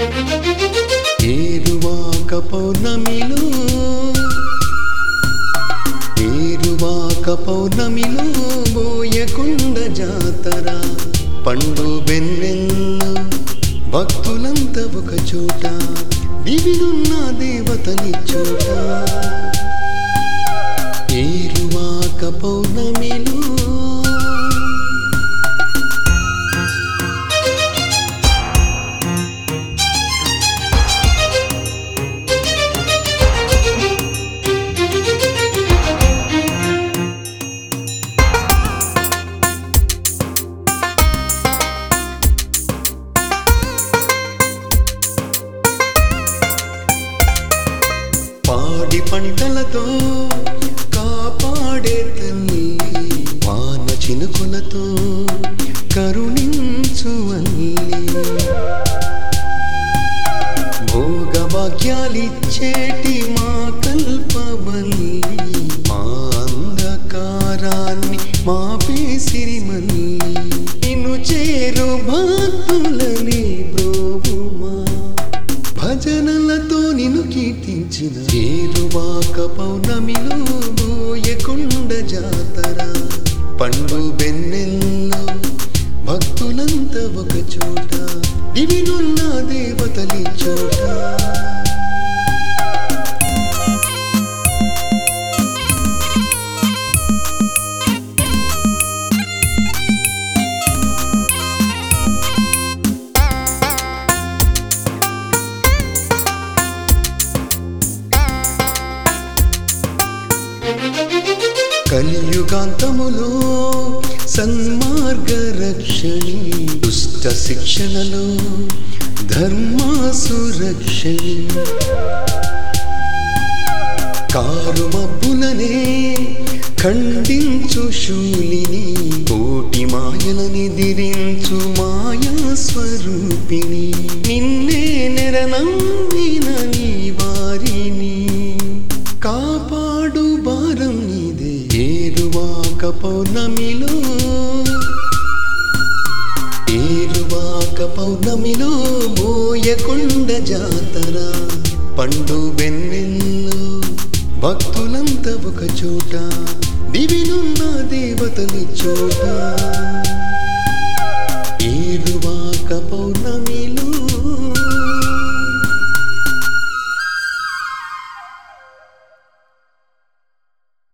ఏరువాక పౌర్ణమిలో బోయకొండ జాతర పండు బెన్నెల్లో భక్తులంతా ఒక చోట దివినున్న దేవతని చోట ఏరువాక పౌర్ణమిలో పాడి పంటలతో కాపాడే తల్లి వాన చినుకులతో కరుణించు అల్లి భోగభాగ్యాలిచ్చేటి మా కల్పవల్లి మా అంధకారాన్ని మా పేసిరిమల్లి నిన్ను చేరు భక్తులని బ్రోవుమా భజనలతో నిన్ను కీర్తించిన ఏరువాక పౌర్ణమిలో బోయకొండ జాతర పండు బెన్నెల్లో భక్తులంతా ఒక చోట దివినున్న దేవతలి చోట కలియుగాంతములో సన్మార్గ రక్షణి దుష్ట శిక్షణలో ధర్మాసురక్షణి కారు మబ్బులనే ఖండించు శూలిని కోటి మాయలని దిరించు మాయా స్వరూపిణి నిన్నే నెరనమ్మిన నీ వారిని కాపాడు భారం నీదే ఏరువాక పౌర్ణమిలో బోయకొండ జాతర పండు బెన్నెల్లో భక్తులంతా ఒక చోట దివినున్న దేవతలి చోట